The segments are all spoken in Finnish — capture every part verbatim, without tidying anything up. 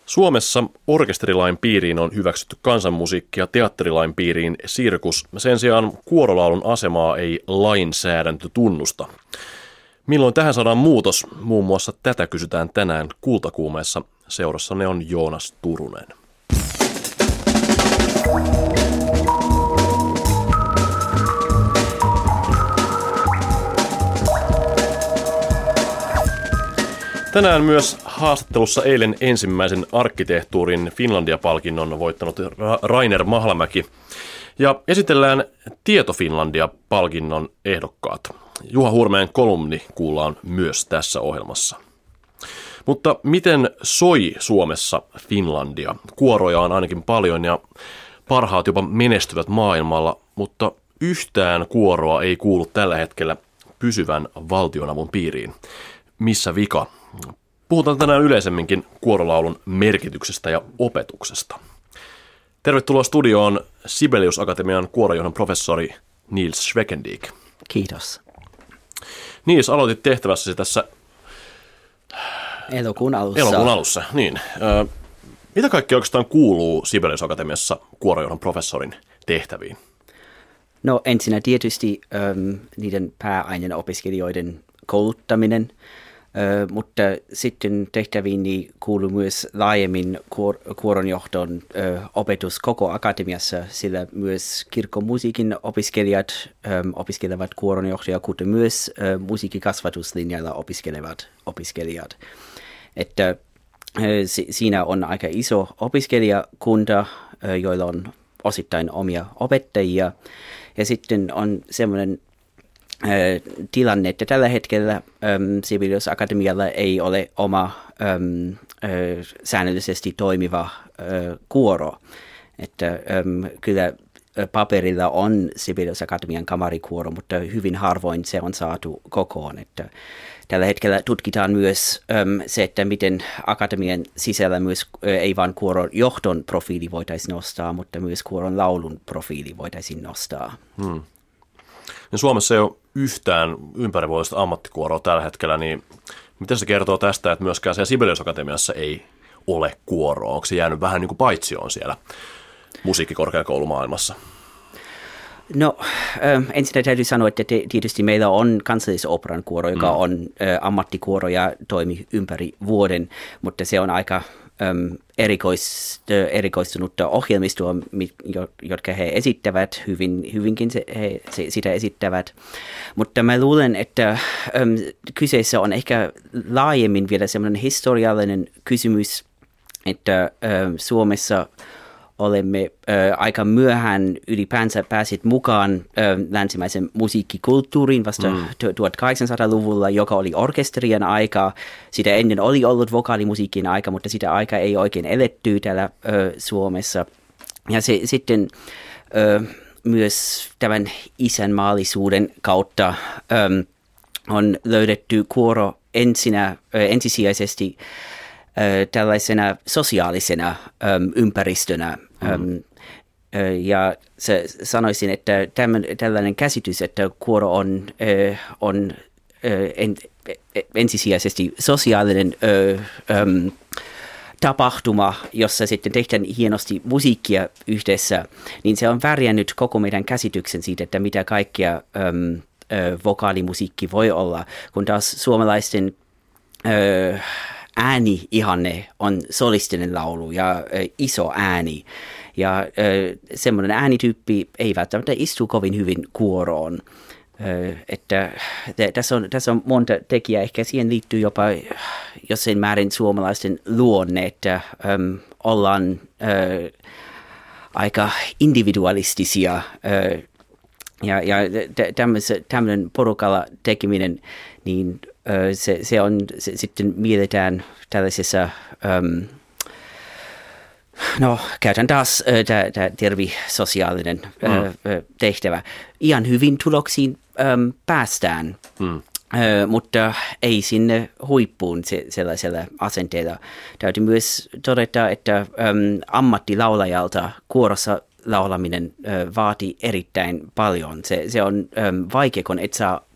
Suomessa orkesterilain piiriin on hyväksytty kansanmusiikki ja teatterilain piiriin sirkus. Sen sijaan kuorolaulun asemaa ei lainsäädäntö tunnusta. Milloin tähän saadaan muutos? Muun muassa tätä kysytään tänään Kultakuumeessa. Seurassanne on Joonas Turunen. Tänään myös haastattelussa eilen ensimmäisen arkkitehtuurin Finlandia-palkinnon voittanut Rainer Mahlamäki. Ja esitellään Tieto Finlandia-palkinnon ehdokkaat. Juha Hurmeen kolumni kuullaan myös tässä ohjelmassa. Mutta miten soi Suomessa Finlandia? Kuoroja on ainakin paljon ja parhaat jopa menestyvät maailmalla, mutta yhtään kuoroa ei kuulu tällä hetkellä pysyvän valtionavun piiriin. Missä vika? Puhutaan tänään yleisemminkin kuorolaulun merkityksestä ja opetuksesta. Tervetuloa studioon Sibelius Akatemian kuorojohdon professori Niels Schwekendiek. Kiitos. Niels, aloitit tehtävässäsi tässä elokuun alussa. Elokuun alussa, niin. Ö, mitä kaikki oikeastaan kuuluu Sibelius Akatemiassa kuorojohdon professorin tehtäviin? No ensinnä tietysti äm, niiden pääaineen opiskelijoiden kouluttaminen, Ö, mutta sitten tehtäviin kuuluu myös laajemmin kuor- kuoronjohdon ö, opetus koko akatemiassa, sillä myös kirkkomusiikin opiskelijat ö, opiskelevat kuoronjohtajia, kuten myös ö, musiikkikasvatuslinjalla opiskelevat opiskelijat. Että ö, si- siinä on aika iso opiskelijakunta, ö, joilla on osittain omia opettajia, ja sitten on semmoinen tilanne, että tällä hetkellä äm, Sibelius Akatemialla ei ole oma äm, ä, säännöllisesti toimiva ä, kuoro. Että äm, kyllä paperilla on Sibelius Akatemian kamarikuoro, mutta hyvin harvoin se on saatu kokoon. Että tällä hetkellä tutkitaan myös äm, se, että miten akatemian sisällä myös ä, ei vain kuoron johdon profiili voitaisiin nostaa, mutta myös kuoron laulun profiili voitaisiin nostaa. Hmm. Ja Suomessa ei ole yhtään ympärivuotista ammattikuoroa tällä hetkellä, niin miten se kertoo tästä, että myöskään siellä Sibelius Akatemiassa ei ole kuoroa? Onko se jäänyt vähän niin kuin paitsioon siellä musiikkikorkeakoulumaailmassa? No ensin täytyy sanoa, että tietysti meillä on Kansallisoperan kuoro, joka on mm. ammattikuoro ja toimii ympäri vuoden, mutta se on aika äm, erikois, erikoistunutta ohjelmistoa, jotka he esittävät, hyvin, hyvinkin se, he sitä esittävät. Mutta mä luulen, että äm, kyseessä on ehkä laajemmin vielä sellainen historiallinen kysymys, että äm, Suomessa olemme ö, aika myöhään ylipäänsä pääsit mukaan ö, länsimäisen musiikkikulttuuriin vasta mm. tuhatkahdeksansataaluvulla, joka oli orkesterien aika. Sitä ennen oli ollut vokaalimusiikin aika, mutta sitä aikaa ei oikein eletty täällä ö, Suomessa. Ja se, sitten ö, myös tämän isänmaallisuuden kautta ö, on löydetty kuoro ensinä, ö, ensisijaisesti tällaisena sosiaalisena äm, ympäristönä. Mm. Äm, ja se, sanoisin, että tämän, tällainen käsitys, että kuoro on, äh, on äh, en, ensisijaisesti sosiaalinen äh, ähm, tapahtuma, jossa sitten tehdään hienosti musiikkia yhdessä, niin se on värjännyt koko meidän käsityksen siitä, että mitä kaikkea ähm, äh, vokaalimusiikki voi olla, kun taas suomalaisten äh, ääni-ihanne on solistinen laulu ja ö, iso ääni. Ja ö, semmoinen äänityyppi ei välttämättä istu kovin hyvin kuoroon. Ö, että t- tässä, on, tässä on monta tekijää. Ehkä siihen liittyy jopa jossain määrin suomalaisten luonne, että ö, ollaan ö, aika individualistisia. Ö, ja ja t- tämmöinen porukalla tekeminen, niin Se, se on se, sitten mielletään tällaisessa, um, no käytän taas uh, tämä termi sosiaalinen uh, mm. uh, tehtävä. Ihan hyvin tuloksiin um, päästään, mm. uh, mutta ei sinne huippuun se, sellaisella asenteella. Täytyy myös todeta, että um, ammattilaulajalta kuorossa laulaminen ö, vaatii erittäin paljon. Se, se on ö, vaikea, kun et saa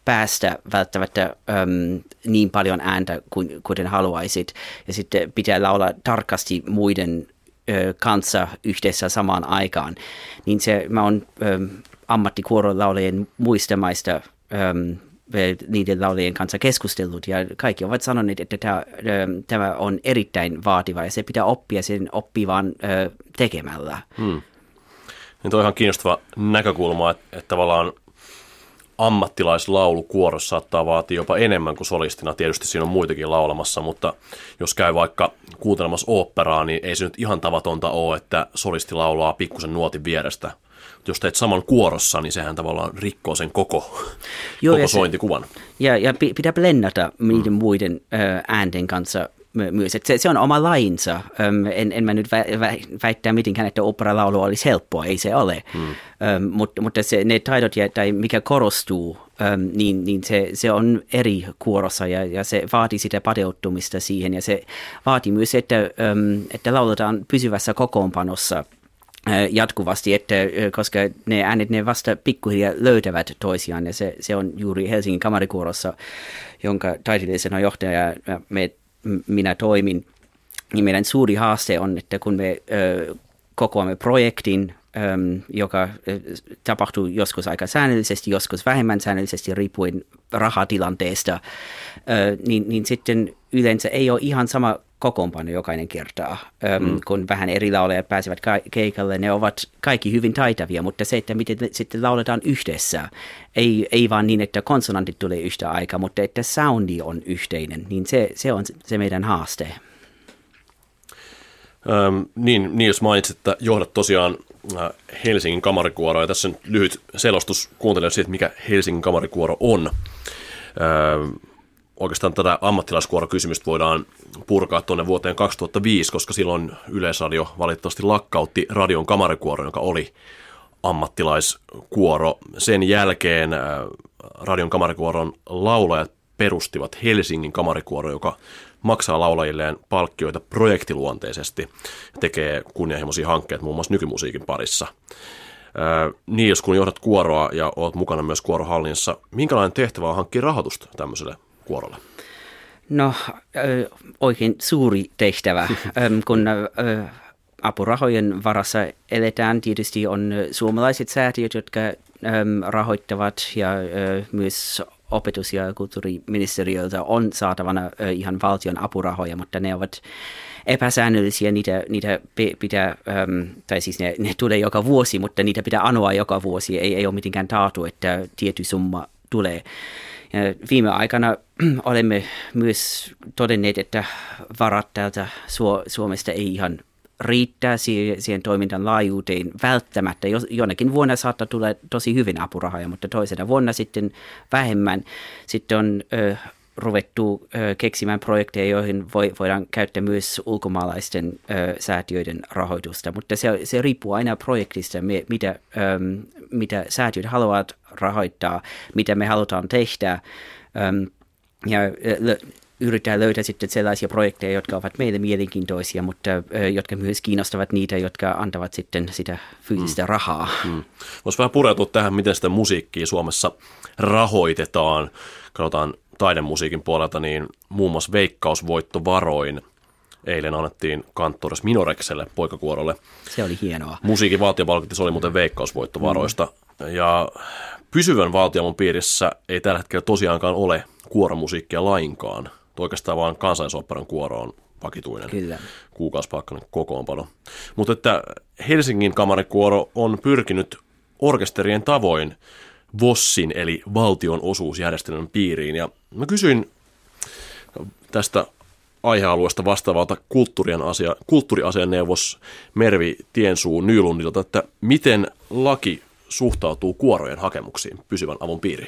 päästä välttämättä äm, niin paljon ääntä kuin, kuten haluaisit. Ja sitten pitää laulaa tarkasti muiden ö, kanssa yhdessä samaan aikaan. Niin se, mä oon äm, ammattikuorolaulajien muista maista äm, niiden laulajien kanssa keskustellut ja kaikki ovat sanoneet, että tämä, tämä on erittäin vaativa ja se pitää oppia, sen oppii vaan ö, tekemällä. Hmm. Niin toi on ihan kiinnostava näkökulma, että, että tavallaan ammattilaislaulu kuorossa saattaa vaatia jopa enemmän kuin solistina. Tietysti siinä on muitakin laulamassa, mutta jos käy vaikka kuuntelemassa oopperaa, niin ei se nyt ihan tavatonta ole, että solisti laulaa pikkusen nuotin vierestä. Jos teet saman kuorossa, niin sehän tavallaan rikkoo sen koko, Joo, koko ja sointikuvan. Se, ja, ja pitää blendata niiden mm. muiden ö, äänten kanssa myös. Se, se on oma lainsa. Öm, en, en mä nyt vä, vä, väittää mitenkään, että operalaulu olisi helppoa, ei se ole. Mm. Öm, mutta mutta se, ne taidot, tai mikä korostuu, öm, niin, niin se, se on eri kuorossa ja, ja se vaatii sitä pateuttumista siihen. Ja se vaatii myös, että, öm, että lauletaan pysyvässä kokoonpanossa jatkuvasti, että, koska ne äänet ne vasta pikkuhiljaa löytävät toisiaan ja se, se on juuri Helsingin kamarikuorossa, jonka taiteellisena johtaja me, minä toimin. Niin meidän suuri haaste on, että kun me ö, kokoamme projektin, ö, joka ö, tapahtuu joskus aika säännöllisesti, joskus vähemmän säännöllisesti riippuen rahatilanteesta, ö, niin, niin sitten yleensä ei ole ihan sama kokoonpano jokainen kertaa, mm. kun vähän eri laulajat pääsevät keikalle. Ne ovat kaikki hyvin taitavia, mutta se, että miten sitten lauletaan yhdessä, ei, ei vaan niin, että konsonantit tulee yhtä aikaa, mutta että soundi on yhteinen, niin se, se on se meidän haaste. Öm, niin, niin, jos mainitsit, että johdat tosiaan Helsingin kamarikuoroa, ja tässä on lyhyt selostus kuuntelijoille siitä, mikä Helsingin kamarikuoro on. Öm, Oikeastaan tätä ammattilaiskuorokysymystä voidaan purkaa tuonne vuoteen kaksituhattaviisi, koska silloin Yleisradio valitettavasti lakkautti radion kamarikuoro, joka oli ammattilaiskuoro. Sen jälkeen radion kamarikuoron laulajat perustivat Helsingin kamarikuoro, joka maksaa laulajilleen palkkioita projektiluonteisesti ja tekee kunnianhimoisia hankkeita muun muassa nykymusiikin parissa. Niin, jos kun johdat kuoroa ja olet mukana myös kuorohallinnassa, minkälainen tehtävä on hankkia rahoitusta tämmöiselle kuorolle? No oikein suuri tehtävä, kun apurahojen varassa eletään. Tietysti on suomalaiset säätiöt, jotka rahoittavat ja myös opetus- ja kulttuuriministeriöltä on saatavana ihan valtion apurahoja, mutta ne ovat epäsäännöllisiä, niitä, niitä pitää, tai siis ne, ne tulee joka vuosi, mutta niitä pitää anoa joka vuosi, ei, ei ole mitenkään taattu, että tietty summa tulee. Ja viime aikana olemme myös todenneet, että varat täältä Suomesta ei ihan riittää siihen toimintan laajuuteen välttämättä. Jonakin vuonna saattaa tulla tosi hyvin apurahoja, mutta toisena vuonna sitten vähemmän. Sitten on ö, ruvettu ö, keksimään projekteja, joihin voi, voidaan käyttää myös ulkomaalaisten ö, säätiöiden rahoitusta, mutta se, se riippuu aina projektista, mitä, ö, mitä säätiöt haluavat rahoittaa, mitä me halutaan tehdä. Ö, ja yritetään löytää sitten sellaisia projekteja, jotka ovat meille mielenkiintoisia, mutta ö, jotka myös kiinnostavat niitä, jotka antavat sitten sitä fyysistä mm. rahaa. Mm. Voisi vähän pureutua tähän, miten sitä musiikkia Suomessa rahoitetaan. Katsotaan taidemusiikin puolelta, niin muun muassa veikkausvoittovaroin eilen annettiin Cantoris Minorekselle, poikakuorolle. Se oli hienoa. Musiikin valtiopalkinto, se oli muuten veikkausvoittovaroista. Mm. Ja pysyvän valtion piirissä ei tällä hetkellä tosiaankaan ole kuoromusiikkia lainkaan. Oikeastaan vaan Kansallisoopperan kuoro on vakituinen kuukausipalkkainen kokoonpano. Mutta että Helsingin kamarikuoro on pyrkinyt orkesterien tavoin VOSin eli valtion osuusjärjestelmän piiriin. Ja mä kysyin tästä aihealueesta vastaavalta asia, kulttuuriasianeuvos Mervi Tiensuu Nylundilta, että miten laki suhtautuu kuorojen hakemuksiin pysyvän avun piiriin?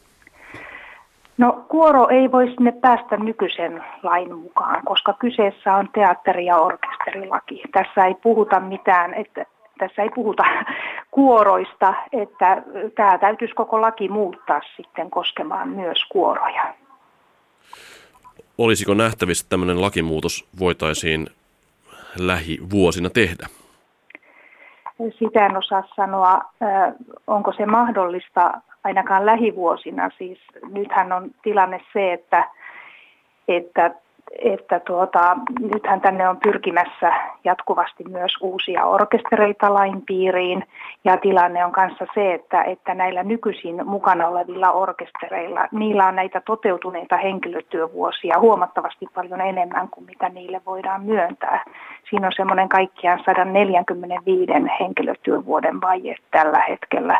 No kuoro ei voi sinne päästä nykyisen lain mukaan, koska kyseessä on teatteri- ja orkesterilaki. Tässä ei puhuta mitään, että tässä ei puhuta kuoroista, että tämä täytyisi koko laki muuttaa sitten koskemaan myös kuoroja. Olisiko nähtävissä, että tämmöinen lakimuutos voitaisiin lähivuosina tehdä? sitä en osaa sanoa, onko se mahdollista ainakaan lähivuosina. Siis nythän on tilanne se, että, että, että tuota, nythän tänne on pyrkimässä jatkuvasti myös uusia orkestereita lain piiriin. Ja tilanne on kanssa se, että, että näillä nykyisin mukana olevilla orkestereilla, niillä on näitä toteutuneita henkilötyövuosia huomattavasti paljon enemmän kuin mitä niille voidaan myöntää. Siinä on semmoinen kaikkiaan sata neljäkymmentäviisi henkilötyövuoden vaje tällä hetkellä.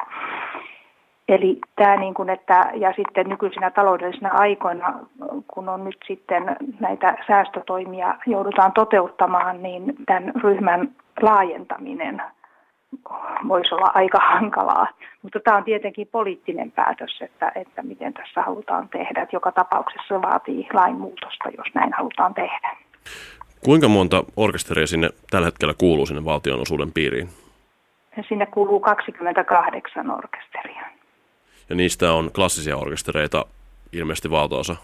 Eli tämä niin kuin, että, ja sitten nykyisinä taloudellisina aikoina, kun on nyt sitten näitä säästötoimia joudutaan toteuttamaan, niin tämän ryhmän laajentaminen voisi olla aika hankalaa. Mutta tämä on tietenkin poliittinen päätös, että, että miten tässä halutaan tehdä. Että joka tapauksessa vaatii lainmuutosta, jos näin halutaan tehdä. Kuinka monta orkesteria sinne tällä hetkellä kuuluu sinne valtionosuuden piiriin? Sinne kuuluu kaksikymmentäkahdeksan orkesteria. Ja niistä on klassisia orkestereita ilmeisesti valtaosa?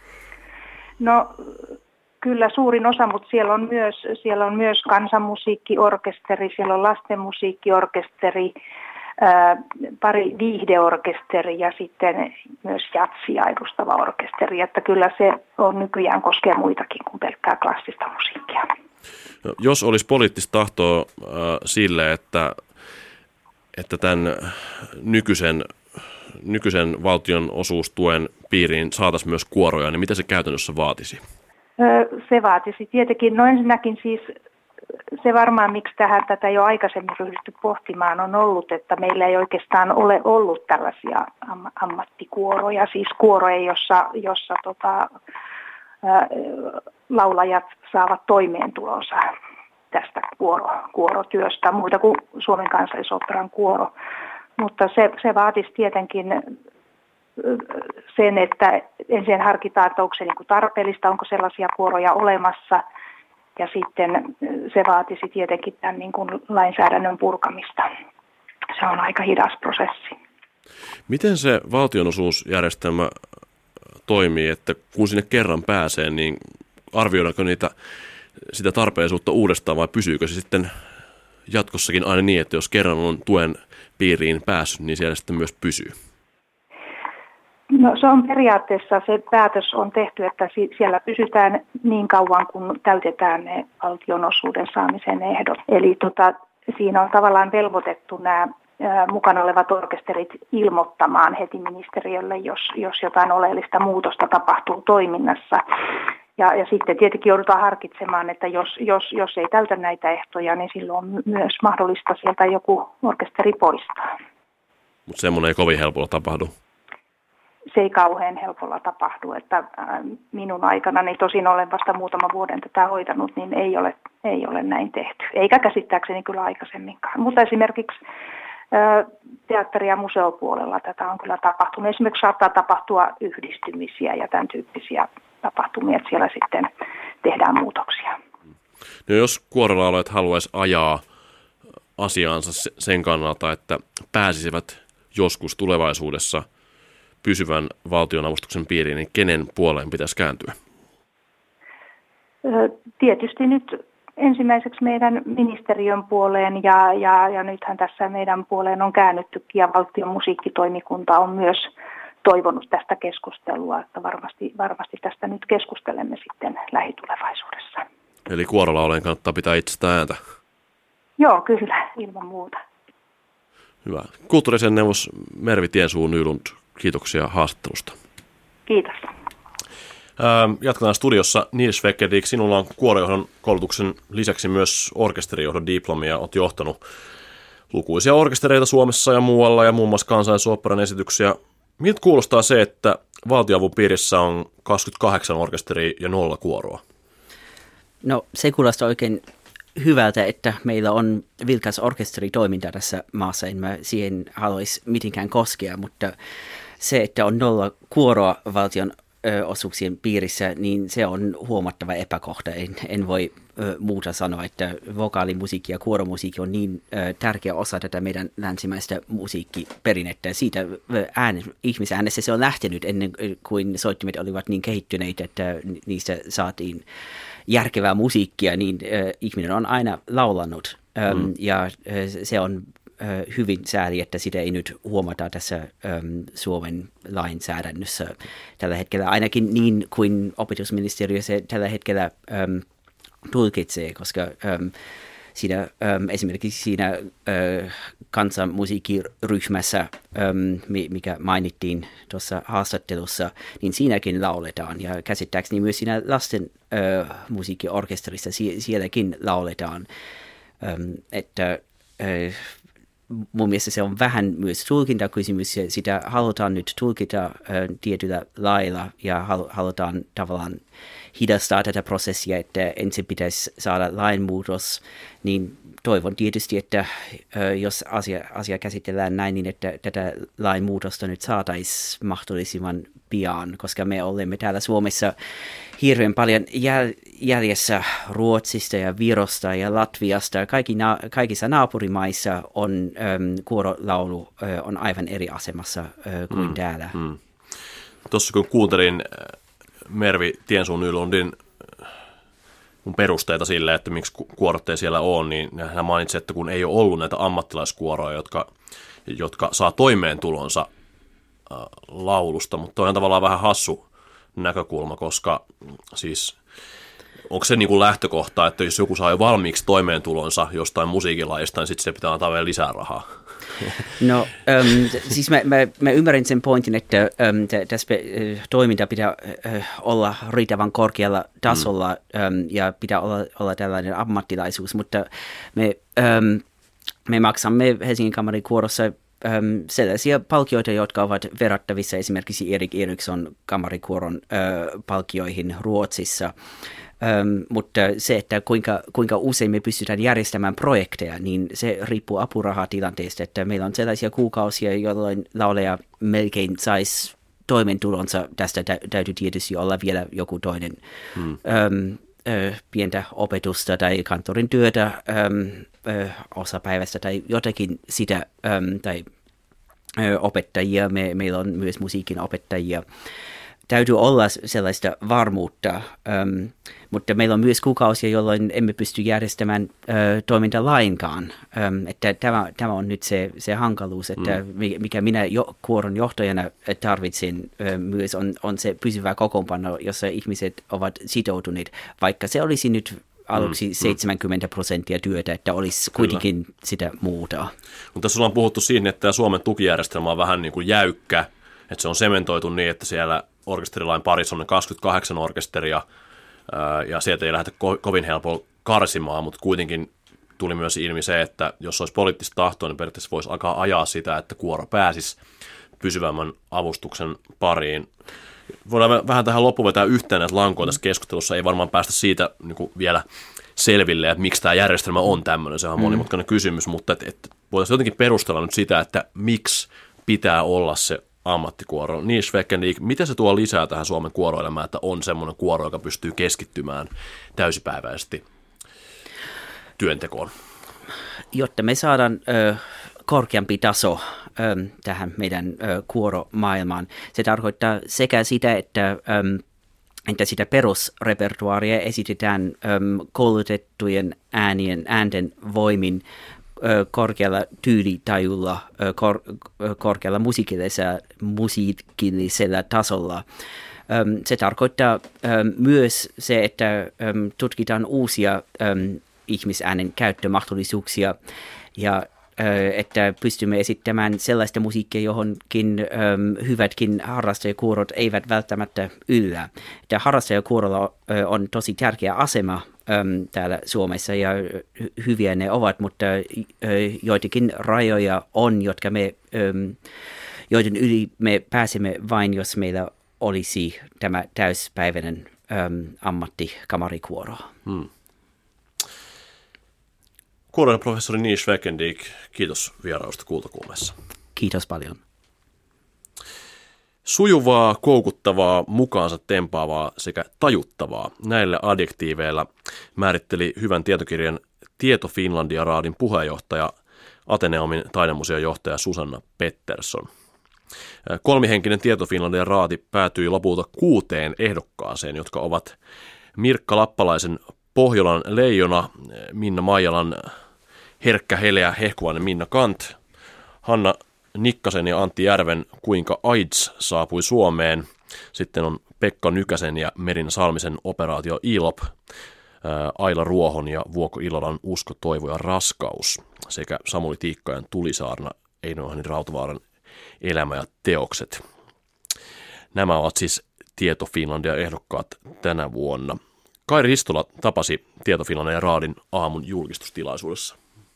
No kyllä suurin osa, mutta siellä on myös, siellä on myös kansanmusiikkiorkesteri, siellä on lastenmusiikkiorkesteri, ää, pari viihdeorkesteri ja sitten myös jatsia edustava orkesteri. Että kyllä se on nykyään koskee muitakin kuin pelkkää klassista musiikkia. No, jos olisi poliittista tahtoa äh, sille, että, että tämän nykyisen nykyisen valtionosuustuen piiriin saataisiin myös kuoroja, niin mitä se käytännössä vaatisi? Se vaatisi tietenkin, no ensinnäkin siis se varmaan, miksi tähän tätä ei ole aikaisemmin ryhdytty pohtimaan, on ollut, että meillä ei oikeastaan ole ollut tällaisia am- ammattikuoroja, siis kuoroja, jossa, jossa tota, ää, laulajat saavat toimeentulonsa tästä kuoro, kuorotyöstä, muuta kuin Suomen Kansallisoopperan kuoro. Mutta se, se vaatisi tietenkin sen, että ensin harkitaan, että onko se niin kuin tarpeellista, onko sellaisia kuoroja olemassa. Ja sitten se vaatisi tietenkin tämän niin kuin lainsäädännön purkamista. Se on aika hidas prosessi. Miten se valtionosuusjärjestelmä toimii, että kun sinne kerran pääsee, niin arvioidaanko niitä, sitä tarpeellisuutta uudestaan vai pysyykö se sitten jatkossakin aina niin, että jos kerran on tuen piiriin päässyt, niin siellä sitten myös pysyy? No se on periaatteessa, se päätös on tehty, että siellä pysytään niin kauan, kun täytetään ne valtionosuuden saamisen ehdot. Eli tota, siinä on tavallaan velvoitettu nämä ää, mukana olevat orkesterit ilmoittamaan heti ministeriölle, jos, jos jotain oleellista muutosta tapahtuu toiminnassa. Ja, ja sitten tietenkin joudutaan harkitsemaan, että jos, jos, jos ei täytä näitä ehtoja, niin silloin on myös mahdollista sieltä joku orkesteri poistaa. Mutta semmoinen ei kovin helpolla tapahdu. Se ei kauhean helpolla tapahdu, että minun aikana, niin tosin olen vasta muutaman vuoden tätä hoitanut, niin ei ole, ei ole näin tehty. Eikä käsittääkseni kyllä aikaisemminkaan. Mutta esimerkiksi teatteri- ja museopuolella tätä on kyllä tapahtunut. Esimerkiksi saattaa tapahtua yhdistymisiä ja tämän tyyppisiä tapahtumia, että siellä sitten tehdään muutoksia. No jos kuorolaulajat haluaisi ajaa asiaansa sen kannalta, että pääsisivät joskus tulevaisuudessa pysyvän valtionavustuksen piiriin, niin kenen puoleen pitäisi kääntyä? Tietysti nyt ensimmäiseksi meidän ministeriön puoleen ja, ja, ja nythän tässä meidän puoleen on käännyttykin ja valtion musiikkitoimikunta on myös toivonut tästä keskustelua, että varmasti, varmasti tästä nyt keskustelemme sitten lähitulevaisuudessa. Eli kuorolaulajan kannattaa pitää itsestä ääntä? Joo, kyllä, ilman muuta. Hyvä. Kulttuurisen neuvos Mervi Tiensuu-Nylund, kiitoksia haastattelusta. Kiitos. Ähm, jatketaan studiossa. Nils Weckedig, sinulla on kuorojohdon koulutuksen lisäksi myös orkesterijohdon diplomia. Olet johtanut lukuisia orkestereita Suomessa ja muualla ja muun muassa Kansallisoopperan esityksiä. Miltä kuulostaa se, että valtionavun piirissä on kaksikymmentäkahdeksan orkesteria ja nolla kuoroa? No se kuulostaa oikein hyvältä, että meillä on vilkas orkesteritoiminta tässä maassa. En mä siihen haluaisi mitenkään koskea, mutta se, että on nolla kuoroa valtion ö, osuuksien piirissä, niin se on huomattava epäkohta. En, en voi ö, muuta sanoa, että vokaalimusiikki ja kuoromusiikki on niin ö, tärkeä osa tätä meidän länsimäistä musiikkiperinnettä. Siitä ääne, ihmisäänessä se on lähtenyt ennen kuin soittimet olivat niin kehittyneitä, että niistä saatiin järkevää musiikkia, niin äh, ihminen on aina laulanut mm. ja se on hyvin sääli, että sitä ei nyt huomata tässä äm, Suomen lainsäädännössä tällä hetkellä, ainakin niin kuin opetusministeriö se tällä hetkellä äm, tulkitsee, koska äm, siinä, äm, esimerkiksi siinä äh, kansanmusiikkiryhmässä, äm, mikä mainittiin tuossa haastattelussa, niin siinäkin lauletaan ja käsittääkseni myös siinä lasten äh, musiikkiorkesterissa sie- sielläkin lauletaan, äm, että äh, mun mielestä se on vähän myös tulkintakysymys, ja sitä halutaan nyt tulkita ä, tietyllä lailla ja halutaan tavallaan hidastaa tätä prosessia, että ensin pitäisi saada lainmuutos, niin toivon tietysti, että ä, jos asia, asia käsitellään näin, niin että tätä lainmuutosta nyt saataisiin mahdollisimman pian, koska me olemme täällä Suomessa hirveän paljon jäl- jäljessä Ruotsista ja Virosta ja Latviasta. Kaikki na- kaikissa naapurimaissa on äm, kuorolaulu äh, on aivan eri asemassa äh, kuin mm, täällä. Mm. Tuossa kun kuuntelin Mervi Tiensuun Nylundin mun perusteita sille, että miksi kuorot ei siellä ole, niin hän mainitsi, että kun ei ole ollut näitä ammattilaiskuoroja, jotka, jotka saa toimeentulonsa äh, laulusta, mutta toi on tavallaan vähän hassu näkökulma, koska siis onko se niin kuin lähtökohta, että jos joku saa jo valmiiksi toimeentulonsa jostain musiikilajista, niin sitten se pitää antaa vielä lisää rahaa? No ähm, siis mä, mä, mä ymmärrän sen pointin, että ähm, tässä toiminta pitää äh, olla riittävän korkealla tasolla mm. ähm, ja pitää olla, olla tällainen ammattilaisuus, mutta me, ähm, me maksamme Helsingin Kammarikuorossa ähm, sellaisia palkkioita, jotka ovat verrattavissa esimerkiksi Erik Eriksson Kammarikuoron äh, palkkioihin Ruotsissa. Um, mutta se, että kuinka, kuinka usein me pystytään järjestämään projekteja, niin se riippuu apurahatilanteesta, että meillä on sellaisia kuukausia, jolloin lauleja melkein saisi toimeentulonsa. Tästä tä- täytyy tietysti olla vielä joku toinen hmm. um, ö, pientä opetusta tai kanttorin työtä um, ö, osapäivästä tai jotakin sitä, um, tai ö, opettajia. Me, meillä on myös musiikin opettajia. Täytyy olla sellaista varmuutta, um, mutta meillä on myös kuukausia, jolloin emme pysty järjestämään uh, toimintaa lainkaan. Um, että tämä, tämä on nyt se, se hankaluus, että mm. mikä minä jo, kuoron johtajana tarvitsen uh, myös on, on se pysyvä kokoonpano, jossa ihmiset ovat sitoutuneet, vaikka se olisi nyt aluksi mm, seitsemänkymmentä prosenttia työtä, että olisi kuitenkin Kyllä. sitä muuta. Mutta tässä ollaan puhuttu siinä, että Suomen tukijärjestelmä on vähän niin kuin jäykkä, että se on sementoitu niin, että siellä orkesterilain parissa on kaksikymmentäkahdeksan orkesteria, ja sieltä ei lähdetä ko- kovin helpolla karsimaan, mutta kuitenkin tuli myös ilmi se, että jos olisi poliittista tahtoa, niin periaatteessa voisi alkaa ajaa sitä, että kuoro pääsisi pysyvämmän avustuksen pariin. Voidaan vähän tähän loppuun vetää yhteen näitä lankoja tässä keskustelussa, ei varmaan päästä siitä niin kuin vielä selville, että miksi tämä järjestelmä on tämmöinen, se on monimutkainen mm. kysymys, mutta että, että voitaisiin jotenkin perustella nyt sitä, että miksi pitää olla se ammattikuoro. Nils Weckendijk, mitä se tuo lisää tähän Suomen kuoroelämään, että on semmoinen kuoro, joka pystyy keskittymään täysipäiväisesti työntekoon? Jotta me saadaan ö, korkeampi taso ö, tähän meidän ö, kuoromaailmaan, se tarkoittaa sekä sitä, että, ö, että sitä perusrepertuaaria esitetään ö, koulutettujen äänien, äänten voimin korkealla tyylitajulla, kor, korkealla musiikillisella, musiikillisella tasolla. Se tarkoittaa myös se, että tutkitaan uusia ihmisäänen käyttömahdollisuuksia ja että pystymme esittämään sellaista musiikkia, johonkin hyvätkin harrastajakuorot eivät välttämättä yllä. Että harrastajakuorolla on tosi tärkeä asema täällä Suomessa ja hyviä ne ovat, mutta joitakin rajoja on, jotka me, joiden yli me pääsemme vain, jos meillä olisi tämä täyspäiväinen ammattikamarikuoro. Hmm. Kuorojen professori Nils Weckendijk, kiitos vierailusta Kultakuumessa. Kiitos paljon. Sujuvaa, koukuttavaa, mukaansa tempaavaa sekä tajuttavaa. Näillä adjektiiveilla määritteli hyvän tietokirjan Tieto Finlandia -raadin puheenjohtaja, Ateneumin taidemuseon johtaja Susanna Pettersson. Kolmihenkinen Tieto Finlandia -raati päätyi lopulta kuuteen ehdokkaaseen, jotka ovat Mirkka Lappalaisen Pohjolan leijona, Minna Maijalan Herkkä, heleä, hehkuvainen Minna Kant, Hanna Nikkasen ja Antti Järven Kuinka AIDS saapui Suomeen. Sitten on Pekka Nykäsen ja Merina Salmisen Operaatio Ilop, Aila Ruohon ja Vuokko Ilolan Usko, toivo ja raskaus sekä Samuli Tiikkajan Tulisaarna, Eino Johanni Rautavaaran Elämä ja teokset. Nämä ovat siis Tieto Finlandia ehdokkaat tänä vuonna. Kairi Histola tapasi Tieto Finlandia ja Raadin aamun julkistustilaisuudessa.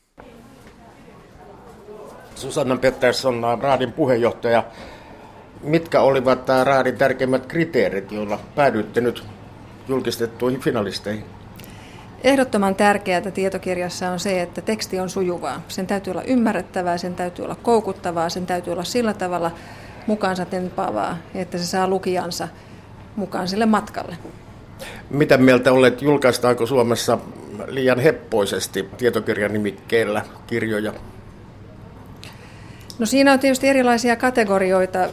Susanna Pettersson, Raadin puheenjohtaja. Mitkä olivat Raadin tärkeimmät kriteerit, joilla päädyitte nyt julkistettuihin finalisteihin? Ehdottoman tärkeää tietokirjassa on se, että teksti on sujuvaa. Sen täytyy olla ymmärrettävää, sen täytyy olla koukuttavaa, sen täytyy olla sillä tavalla mukaansa tempaavaa, että se saa lukijansa mukaan sille matkalle. Mitä mieltä olet, julkaistaanko Suomessa liian heppoisesti tietokirjan nimikkeellä kirjoja? No siinä on tietysti erilaisia kategorioita.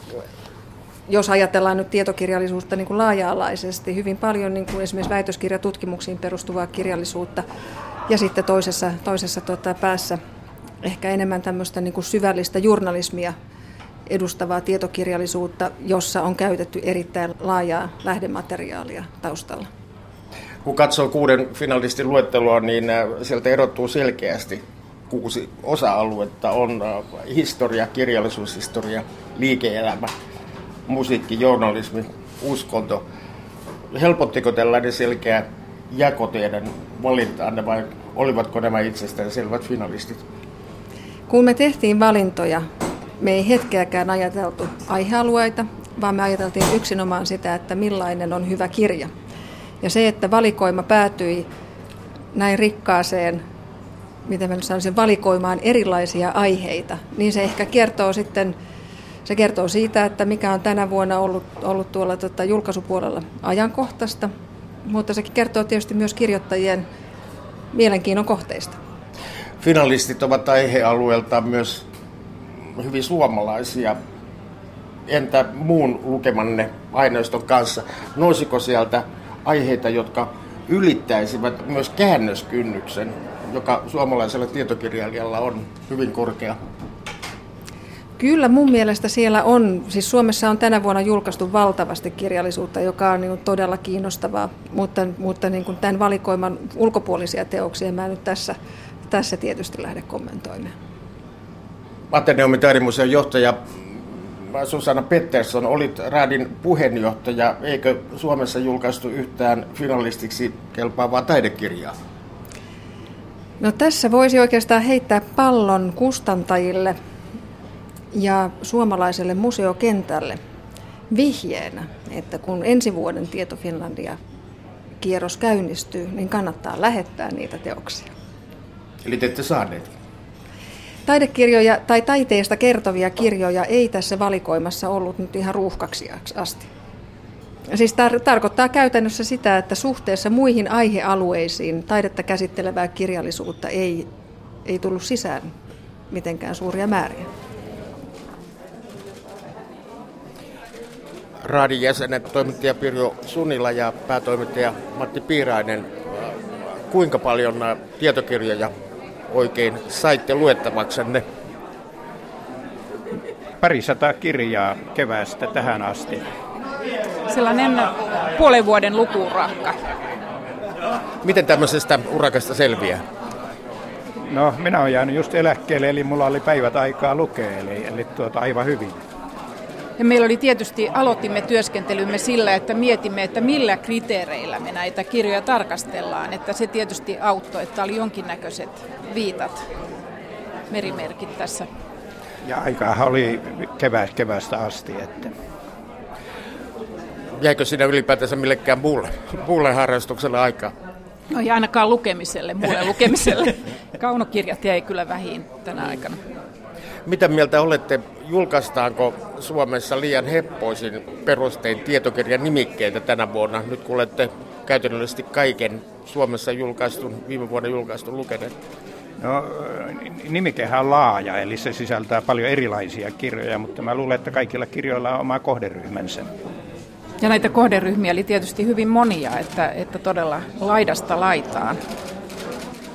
Jos ajatellaan nyt tietokirjallisuutta niin kuin laaja-alaisesti, hyvin paljon niin kuin esimerkiksi väitöskirjatutkimuksiin perustuvaa kirjallisuutta ja sitten toisessa, toisessa tota, päässä ehkä enemmän tämmöistä niin kuin syvällistä journalismia edustavaa tietokirjallisuutta, jossa on käytetty erittäin laajaa lähdemateriaalia taustalla. Kun katsoo kuuden finalistin luettelua, niin sieltä erottuu selkeästi kuusi osa-aluetta. On historia, kirjallisuushistoria, liike-elämä, musiikki, journalismi, uskonto. Helpottiko tällainen selkeä jako teidän valintaanne vai olivatko nämä itsestään selvät finalistit? Kun me tehtiin valintoja, me ei hetkeäkään ajateltu aihealueita, vaan me ajateltiin yksinomaan sitä, että millainen on hyvä kirja. Ja se, että valikoima päätyi näin rikkaaseen, miten mä nyt sanoisin, valikoimaan erilaisia aiheita, niin se ehkä kertoo sitten Se kertoo siitä, että mikä on tänä vuonna ollut, ollut tuolla tota, julkaisupuolella ajankohtaista, mutta se kertoo tietysti myös kirjoittajien mielenkiinnon kohteista. Finalistit ovat aihealueeltaan myös hyvin suomalaisia. Entä muun lukemanne aineiston kanssa? Nousiko sieltä aiheita, jotka ylittäisivät myös käännöskynnyksen, joka suomalaisella tietokirjailijalla on hyvin korkea? Kyllä mun mielestä siellä on, siis Suomessa on tänä vuonna julkaistu valtavasti kirjallisuutta, joka on niin todella kiinnostavaa, mutta, mutta niin kuin tämän valikoiman ulkopuolisia teoksia mä nyt tässä, tässä tietysti lähde kommentoimaan. Ateneumin taidemuseon johtaja Susanna Pettersson, olit Raadin puheenjohtaja. Eikö Suomessa julkaistu yhtään finalistiksi kelpaavaa taidekirjaa? No tässä voisi oikeastaan heittää pallon kustantajille ja suomalaiselle museokentälle vihjeenä, että kun ensi vuoden Tieto Finlandia kierros käynnistyy, niin kannattaa lähettää niitä teoksia. Eli te ette saaneet? Taidekirjoja tai taiteesta kertovia kirjoja ei tässä valikoimassa ollut nyt ihan ruuhkaksi asti. Siis tar- tarkoittaa käytännössä sitä, että suhteessa muihin aihealueisiin taidetta käsittelevää kirjallisuutta ei, ei tullut sisään mitenkään suuria määriä. Raadin jäsenet, toimittaja Pirjo Sunila ja päätoimittaja Matti Piirainen, kuinka paljon tietokirjoja oikein saitte luettavaksenne? Parisataa kirjaa keväästä tähän asti. Sellainen puolen vuoden lukuurakka. Miten tämmöisestä urakasta selviää? No, minä olen jäänyt just eläkkeelle, eli mulla oli päivät aikaa lukea, eli, eli tuota, aivan hyvin. Ja meillä oli tietysti, aloitimme työskentelymme sillä, että mietimme, että millä kriteereillä me näitä kirjoja tarkastellaan. Että se tietysti auttoi, että oli jonkinnäköiset viitat, merimerkit tässä. Ja aikaa oli kevää, keväästä asti. Että. Jäikö siinä ylipäätänsä millekään muulle, muulle harrastukselle aikaa? No ei ainakaan lukemiselle, muulle lukemiselle. Kaunokirjat jäi kyllä vähiin tänä aikana. Mitä mieltä olette, julkaistaanko Suomessa liian heppoisin perustein tietokirjan nimikkeitä tänä vuonna, nyt kun olette käytännöllisesti kaiken Suomessa julkaistun, viime vuonna julkaistun lukeneet? No, nimikehän on laaja, eli se sisältää paljon erilaisia kirjoja, mutta mä luulen, että kaikilla kirjoilla on oma kohderyhmänsä. Ja näitä kohderyhmiä oli tietysti hyvin monia, että, että todella laidasta laitaan.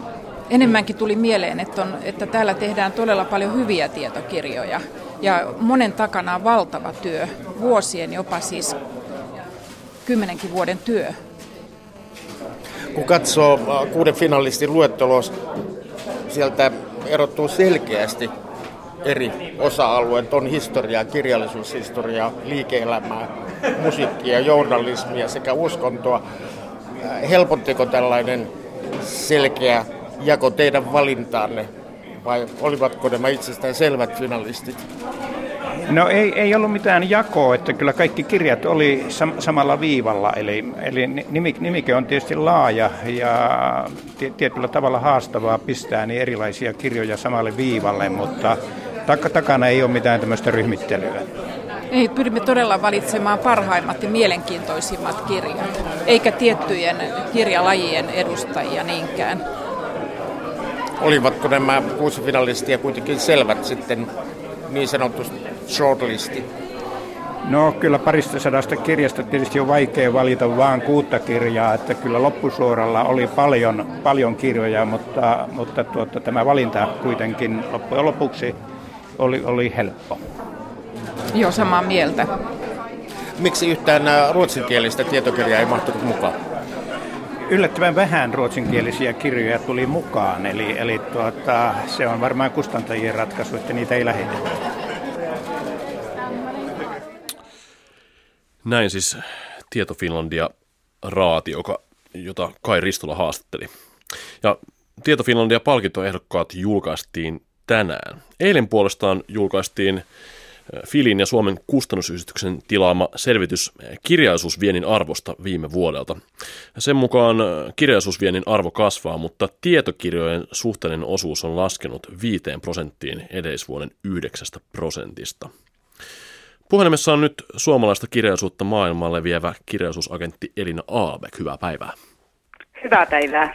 enemmänkin tuli mieleen, että, on, että täällä tehdään todella paljon hyviä tietokirjoja ja monen takana on valtava työ, vuosien jopa siis kymmenenkin vuoden työ. Kun katsoo kuuden finalistin luetteloa, sieltä erottuu selkeästi eri osa-alueet, on historiaa, kirjallisuushistoriaa, liike-elämää, musiikkia, journalismia sekä uskontoa. Helpottiko tällainen selkeä jako teidän valintaanne vai olivatko nämä itsestään selvät finalistit? No ei, ei ollut mitään jakoa, että kyllä kaikki kirjat oli sam- samalla viivalla, eli, eli nimike on tietysti laaja ja tietyllä tavalla haastavaa pistää niin erilaisia kirjoja samalle viivalle, mutta tak- takana ei ole mitään tämmöistä ryhmittelyä. Ei, pyrimme todella valitsemaan parhaimmat ja mielenkiintoisimmat kirjat, eikä tiettyjen kirjalajien edustajia niinkään. Olivatko nämä kuusi finalistia kuitenkin selvät sitten niin sanotusti shortlisti? No kyllä parista sadasta kirjasta tietysti on vaikea valita vaan kuutta kirjaa, että kyllä loppusuoralla oli paljon, paljon kirjoja, mutta, mutta tuota, tämä valinta kuitenkin loppujen lopuksi oli, oli helppo. Joo, samaa mieltä. Miksi yhtään ruotsinkielistä tietokirjaa ei mahtunut mukaan? Yllättävän vähän ruotsinkielisiä kirjoja tuli mukaan, eli, eli tuota, se on varmaan kustantajien ratkaisu, että niitä ei lähetetä. Näin siis Tieto Finlandia raati, joka, jota Kai Ristola haastatteli. Ja Tieto Finlandia palkintoehdokkaat julkaistiin tänään. Eilen puolestaan julkaistiin Filin ja Suomen kustannusyhdistyksen tilaama selvitys kirjallisuusviennin arvosta viime vuodelta. Sen mukaan kirjallisuusviennin arvo kasvaa, mutta tietokirjojen suhteellinen osuus on laskenut viiteen prosenttiin edellisvuoden yhdeksästä prosentista. Puhelimessa on nyt suomalaista kirjallisuutta maailmalle vievä kirjallisuusagentti Elina Aalbeck. Hyvää päivää. Hyvää päivää.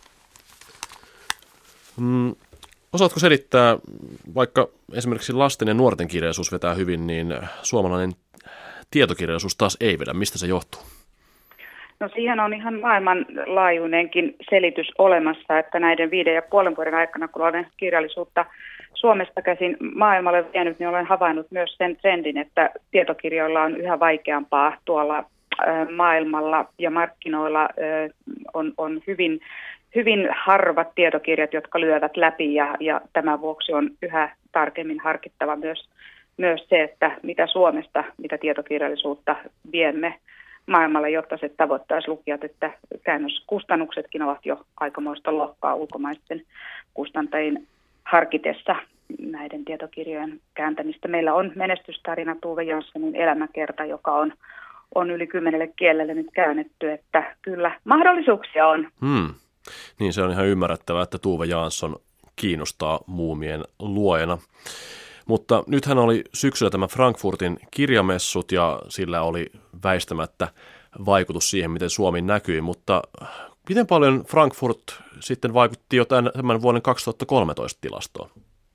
Mm. Osaatko selittää, vaikka esimerkiksi lasten ja nuorten kirjallisuus vetää hyvin, niin suomalainen tietokirjallisuus taas ei vedä. Mistä se johtuu? No siihen on ihan maailmanlaajuinenkin selitys olemassa, että näiden viiden ja puolen vuoden aikana, kun olen kirjallisuutta Suomesta käsin maailmalle vienyt, niin olen havainnut myös sen trendin, että tietokirjoilla on yhä vaikeampaa tuolla maailmalla ja markkinoilla on, on hyvin Hyvin harvat tietokirjat, jotka lyövät läpi ja, ja tämän vuoksi on yhä tarkemmin harkittava myös, myös se, että mitä Suomesta, mitä tietokirjallisuutta viemme maailmalle, jotta se tavoittaisi lukijat, että käännöskustannuksetkin ovat jo aikamoista luokkaa ulkomaisten kustantajien harkitessa näiden tietokirjojen kääntämistä. Meillä on menestystarina Tove Janssonin elämäkerta, joka on, on yli kymmenelle kielelle nyt käännetty, että kyllä mahdollisuuksia on. Hmm. Niin se on ihan ymmärrettävää, että Tove Jansson kiinnostaa muumien luojana. Mutta nythän oli syksyllä tämä Frankfurtin kirjamessut ja sillä oli väistämättä vaikutus siihen, miten Suomi näkyi. Mutta miten paljon Frankfurt sitten vaikutti jo tämän vuoden kaksituhattakolmetoista tilastoon?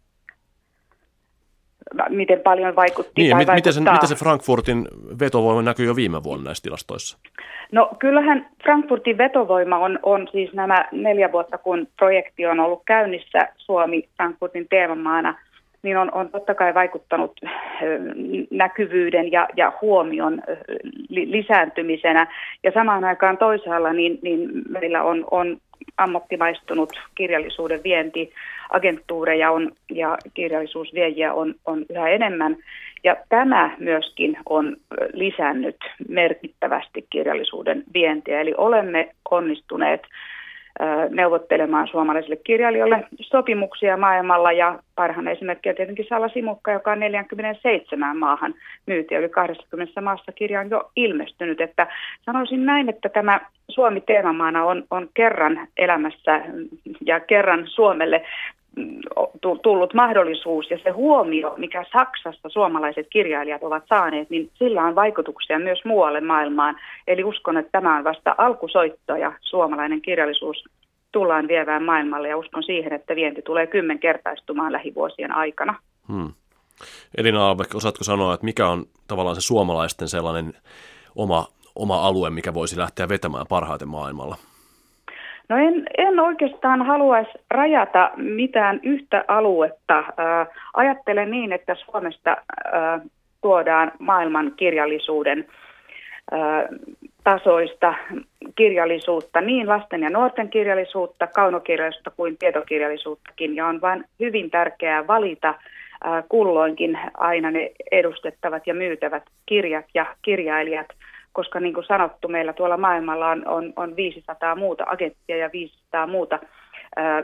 Miten paljon vaikutti niin, tai miten, vaikuttaa? Se, miten se Frankfurtin vetovoima näkyy jo viime vuonna näissä tilastoissa? No kyllähän Frankfurtin vetovoima on, on siis nämä neljä vuotta, kun projekti on ollut käynnissä Suomi Frankfurtin teemamaana, niin on, on totta kai vaikuttanut näkyvyyden ja, ja huomion lisääntymisenä. Ja samaan aikaan toisaalla niin, niin meillä on, on ammattimaistunut kirjallisuuden vienti, agentuureja on, ja kirjallisuusviejiä on, on yhä enemmän. Ja tämä myöskin on lisännyt merkittävästi kirjallisuuden vientiä. Eli olemme onnistuneet neuvottelemaan suomalaisille kirjailijoille sopimuksia maailmalla. Ja parhaana esimerkki on tietenkin Salla Simukka, joka on neljäkymmentäseitsemän maahan myyty. Yli kaksikymmentä maassa kirja on jo ilmestynyt. Että sanoisin näin, että tämä Suomi teemamaana on, on kerran elämässä ja kerran Suomelle tullut mahdollisuus ja se huomio, mikä Saksassa suomalaiset kirjailijat ovat saaneet, niin sillä on vaikutuksia myös muualle maailmaan. Eli uskon, että tämä on vasta alkusoitto ja suomalainen kirjallisuus tullaan vievään maailmalle ja uskon siihen, että vienti tulee kymmenkertaistumaan lähivuosien aikana. Hmm. Elina Aalbeck, osaatko sanoa, että mikä on tavallaan se suomalaisten sellainen oma, oma alue, mikä voisi lähteä vetämään parhaiten maailmalla? No en, en oikeastaan haluaisi rajata mitään yhtä aluetta. Ää, ajattelen niin, että Suomesta ää, tuodaan maailman kirjallisuuden ää, tasoista kirjallisuutta, niin lasten ja nuorten kirjallisuutta, kaunokirjallisuutta kuin tietokirjallisuuttakin. Ja on vain hyvin tärkeää valita ää, kulloinkin aina ne edustettavat ja myytävät kirjat ja kirjailijat, koska niin kuin sanottu, meillä tuolla maailmalla on, on, on viisisataa muuta agenttia ja viisisataa muuta ää,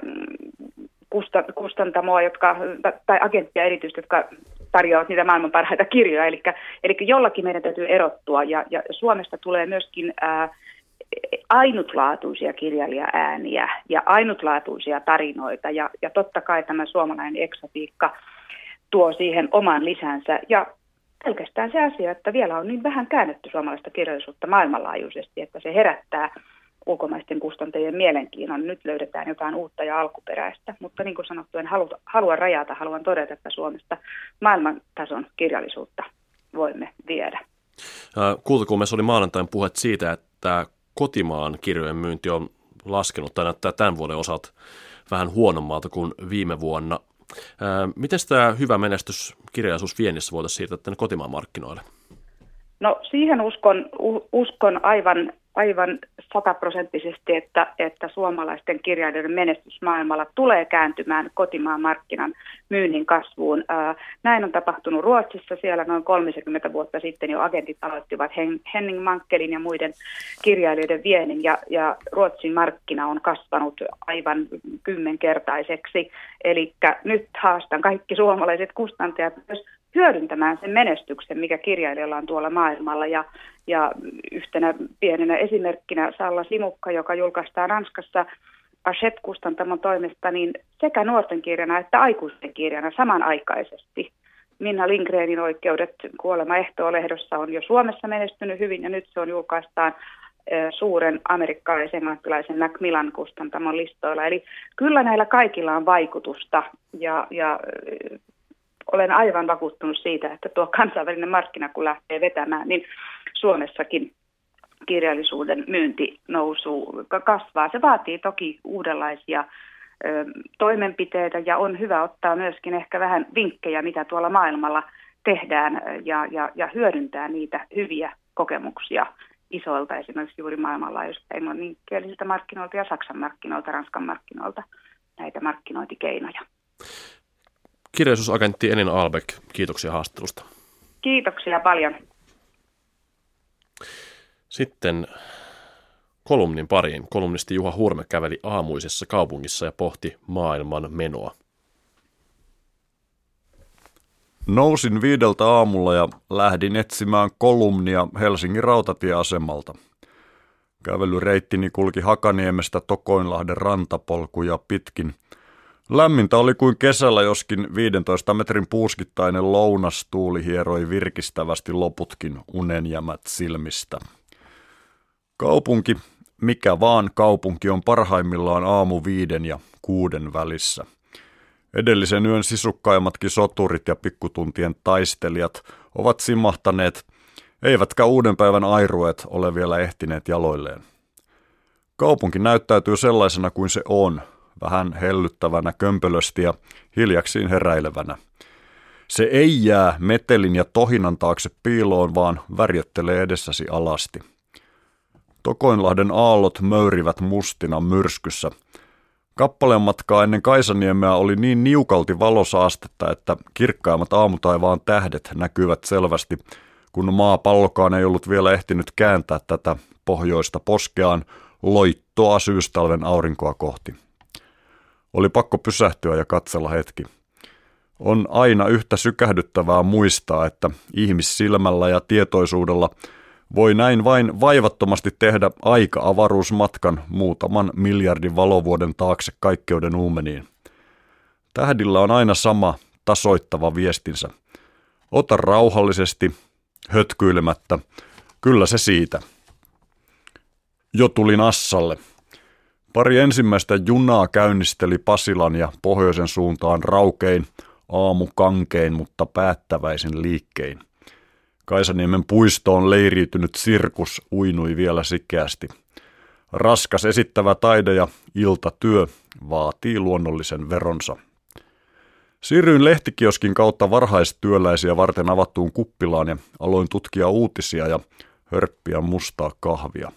kustantamoa, jotka, tai agenttia erityisesti, jotka tarjoavat niitä maailman parhaita kirjoja. Eli, eli jollakin meidän täytyy erottua, ja, ja Suomesta tulee myöskin ää, ainutlaatuisia kirjailija-ääniä ja ainutlaatuisia tarinoita, ja, ja totta kai tämä suomalainen eksotiikka tuo siihen oman lisänsä, ja pelkästään se asia, että vielä on niin vähän käännetty suomalaista kirjallisuutta maailmanlaajuisesti, että se herättää ulkomaisten kustantajien mielenkiinnon. Nyt löydetään jotain uutta ja alkuperäistä, mutta niin kuin sanottu, en halua, halua rajata, haluan todeta, että Suomesta maailmantason kirjallisuutta voimme viedä. Kultakuumessa oli maanantain puhet siitä, että kotimaan kirjojen myynti on laskenut tai näyttää tämän vuoden osalta vähän huonommalta kuin viime vuonna. Miten tämä hyvä menestys kirjallisuusviennissä voitaisiin siirtää tänne kotimaan markkinoille? No siihen uskon, uskon aivan, aivan sataprosenttisesti, että, että suomalaisten kirjailijoiden menestys maailmalla tulee kääntymään kotimaan markkinan myynnin kasvuun. Näin on tapahtunut Ruotsissa. Siellä noin kolmekymmentä vuotta sitten jo agentit aloittivat Henning Mankelin ja muiden kirjailijoiden viennin, ja, ja Ruotsin markkina on kasvanut aivan kymmenkertaiseksi. Eli nyt haastan kaikki suomalaiset kustantajat myös hyödyntämään sen menestyksen, mikä kirjailijalla on tuolla maailmalla. Ja, ja yhtenä pienenä esimerkkinä Salla Simukka, joka julkaistaan Ranskassa Hachette-kustantamon toimesta, niin sekä nuorten kirjana että aikuisten kirjana samanaikaisesti. Minna Lindgrenin oikeudet Kuolema ehtoo-lehdossa on jo Suomessa menestynyt hyvin, ja nyt se on julkaistaan suuren amerikkalaisen-englantilaisen Macmillan kustantamon listoilla. Eli kyllä näillä kaikilla on vaikutusta, ja, ja olen aivan vakuuttunut siitä, että tuo kansainvälinen markkina, kun lähtee vetämään, niin Suomessakin kirjallisuuden myynti nousuu, kasvaa. Se vaatii toki uudenlaisia ö, toimenpiteitä, ja on hyvä ottaa myöskin ehkä vähän vinkkejä, mitä tuolla maailmalla tehdään, ja, ja, ja hyödyntää niitä hyviä kokemuksia isoilta, esimerkiksi juuri maailmanlaajuisilta englanninkielisiltä markkinoilta ja Saksan markkinoilta, Ranskan markkinoilta, näitä markkinointikeinoja. Kirjallisuusagentti Elina Ahlbeck, kiitoksia haastattelusta. Kiitoksia paljon. Sitten kolumnin pariin. Kolumnisti Juha Hurme käveli aamuisessa kaupungissa ja pohti maailman menoa. Nousin viideltä aamulla ja lähdin etsimään kolumnia Helsingin rautatieasemalta. Kävelyreittini kulki Hakaniemestä Tokoinlahden rantapolkuja pitkin. Lämmintä oli kuin kesällä, joskin viidentoista metrin puuskittainen lounastuuli hieroi virkistävästi loputkin unenjämät silmistä. Kaupunki, mikä vaan kaupunki, on parhaimmillaan aamu viiden ja kuuden välissä. Edellisen yön sisukkaimmatkin soturit ja pikkutuntien taistelijat ovat simahtaneet, eivätkä uuden päivän airuet ole vielä ehtineet jaloilleen. Kaupunki näyttäytyy sellaisena kuin se on, vähän hellyttävänä, kömpelösti ja hiljaksiin heräilevänä. Se ei jää metelin ja tohinan taakse piiloon, vaan värjöttelee edessäsi alasti. Tokoinlahden aallot möyrivät mustina myrskyssä. Kappaleen matkaa ennen Kaisaniemeä oli niin niukalti valosaastetta, että kirkkaimmat aamutaivaan tähdet näkyvät selvästi, kun maapallokaan ei ollut vielä ehtinyt kääntää tätä pohjoista poskeaan loittoa syystalven aurinkoa kohti. Oli pakko pysähtyä ja katsella hetki. On aina yhtä sykähdyttävää muistaa, että ihmissilmällä ja tietoisuudella voi näin vain vaivattomasti tehdä aika-avaruusmatkan muutaman miljardin valovuoden taakse kaikkeuden uumeniin. Tähdillä on aina sama tasoittava viestinsä. Ota rauhallisesti, hötkyilemättä, kyllä se siitä. Jo tulin Assalle. Pari ensimmäistä junaa käynnisteli Pasilan ja pohjoisen suuntaan raukein, aamukankein, mutta päättäväisin liikkein. Kaisaniemen puistoon leiriytynyt sirkus uinui vielä sikeästi. Raskas esittävä taide ja iltatyö vaatii luonnollisen veronsa. Siirryin lehtikioskin kautta varhaistyöläisiä varten avattuun kuppilaan ja aloin tutkia uutisia ja hörppiä mustaa kahvia.